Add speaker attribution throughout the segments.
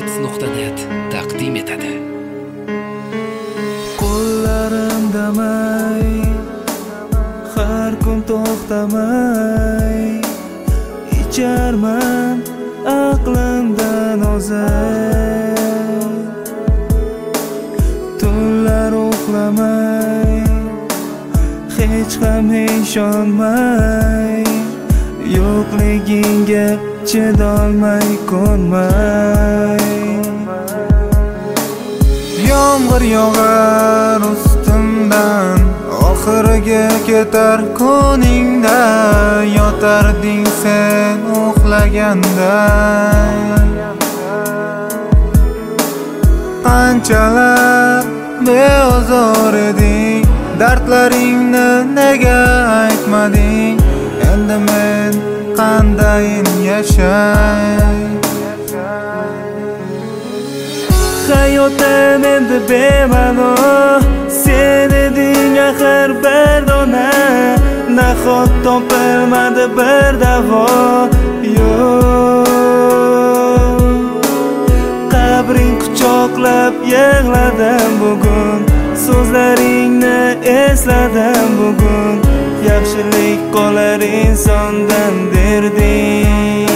Speaker 1: Hits.net taqdim etadi.
Speaker 2: Qo'llarim damay, har kun to'xtamay, icharman aqlimdan ozay. Tunlar uxlamay, hech ham ishonmay, yo'qligingga chidolmay ko'nmay. Yomg'ir yog'ar ustimdan, oxiriga ketar kuningda, yotarding sen uxlaganda. Qanchalar beozor eding, dardlaringni nega aytmading? Endi men qandayin yashay? Hayotim endi bema'no, sen eding axir bir dona. Nahot topilmadi bir davo? Yo'q, qabring quchoqlab yig'ladim bugun, so'zlaringni esladim bugun. Yaxshilik qolar insondan derding.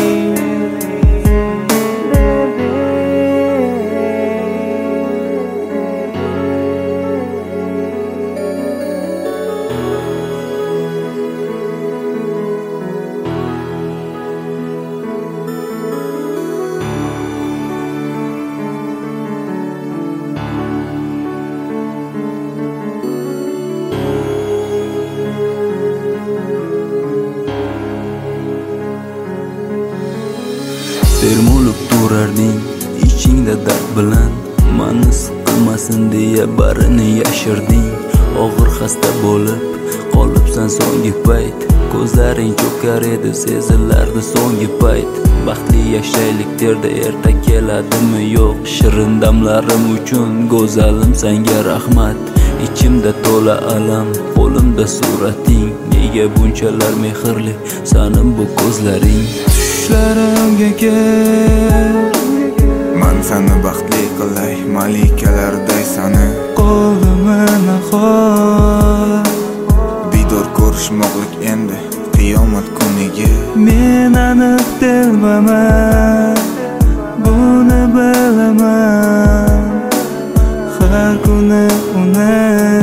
Speaker 3: Termulib turarding ichingda dard bilan, mani siqilmasin deya barini yashirding. Og'ir xasta bo'lib qolibsan so'nggi payt, ko'zlaring cho'kar edi sezilardi so'nggi payt. Baxtli yashaylik derdi, erta keladimi yo'q? Shirin damlarim uchun go'zalim senga rahmat. Ichimda to'la alam, qo'limda surating. Nega bunchalar mehrli sanim bu ko'zlaring?
Speaker 2: Tushlarimga kel,
Speaker 4: man seni baxtli qilay, malikalarday sani.
Speaker 2: Qo'limi nahot,
Speaker 4: Bidor ko'rishmoqlik endi qiyomat kuniga.
Speaker 2: men aniq telbaman, buni bilaman. Har kuni uni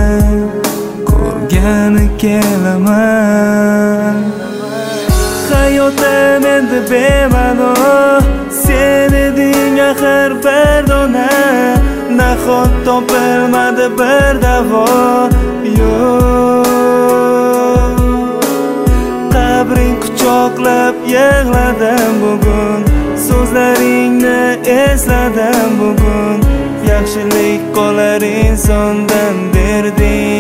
Speaker 2: ko'rgani kelaman. Hayotim endi bema'no, sen eding axir bir dona. Nahot topilmadi bir davo? Yo'q, qabring quchoqlab yig'ladim bugun, so'zlaringni esladim bugun. Yaxshilik qolar insondan derding.